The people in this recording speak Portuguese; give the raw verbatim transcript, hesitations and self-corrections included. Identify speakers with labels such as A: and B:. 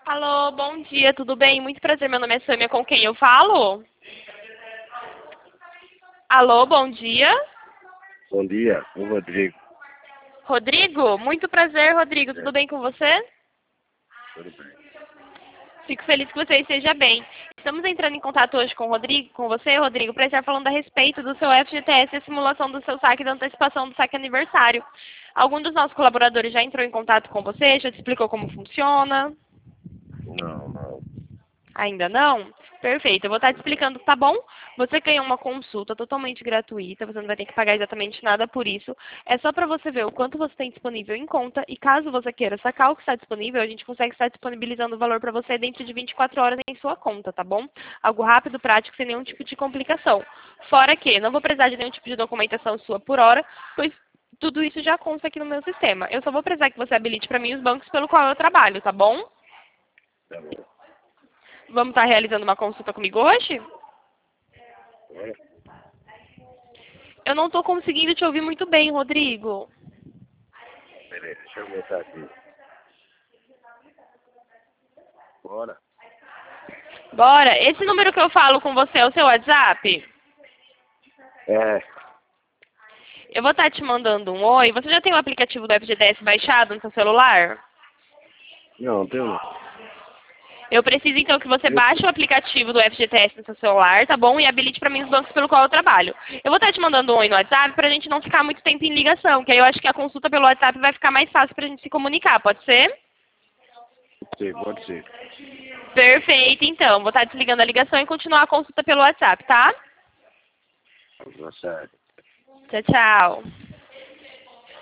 A: Alô, bom dia, tudo bem? Muito prazer, meu nome é Sâmia, com quem eu falo? Alô, bom dia.
B: Bom dia, o Rodrigo.
A: Rodrigo? Muito prazer, Rodrigo,
B: É,
A: tudo bem com você?
B: tudo bem.
A: Fico feliz que você esteja bem. Estamos entrando em contato hoje com o Rodrigo, com você, Rodrigo, para estar falando a respeito do seu F G T S e a simulação do seu saque da antecipação do saque aniversário. Algum dos nossos colaboradores já entrou em contato com você, já te explicou como funciona?
B: Não, não.
A: Ainda não? Perfeito, eu vou estar te explicando, tá bom? Você ganha uma consulta totalmente gratuita, você não vai ter que pagar exatamente nada por isso. É só para você ver o quanto você tem disponível em conta e caso você queira sacar o que está disponível, a gente consegue estar disponibilizando o valor para você dentro de vinte e quatro horas em sua conta, tá bom? Algo rápido, prático, sem nenhum tipo de complicação. Fora que não vou precisar de nenhum tipo de documentação sua por hora, pois tudo isso já consta aqui no meu sistema. Eu só vou precisar que você habilite para mim os bancos pelo qual eu trabalho, tá bom?
B: Tá bom.
A: Vamos estar realizando uma consulta comigo hoje?
B: É,
A: Eu não estou conseguindo te ouvir muito bem, Rodrigo.
B: beleza, deixa eu botar aqui. Bora.
A: Bora. Esse número que eu falo com você é o seu WhatsApp?
B: É,
A: Eu vou estar te mandando um oi. Você já tem o aplicativo do F G T S baixado no seu celular?
B: não, tem um.
A: Eu preciso então que você
B: Eu,
A: baixe o aplicativo do F G T S no seu celular, tá bom? E habilite para mim os bancos pelo qual eu trabalho. Eu vou estar te mandando um oi no WhatsApp pra gente não ficar muito tempo em ligação, que aí eu acho que a consulta pelo WhatsApp vai ficar mais fácil pra gente se comunicar, pode ser?
B: pode ser, pode ser.
A: Perfeito, então. Vou estar desligando a ligação e continuar a consulta pelo WhatsApp, tá?
B: Tá certo.
A: Tchau, tchau.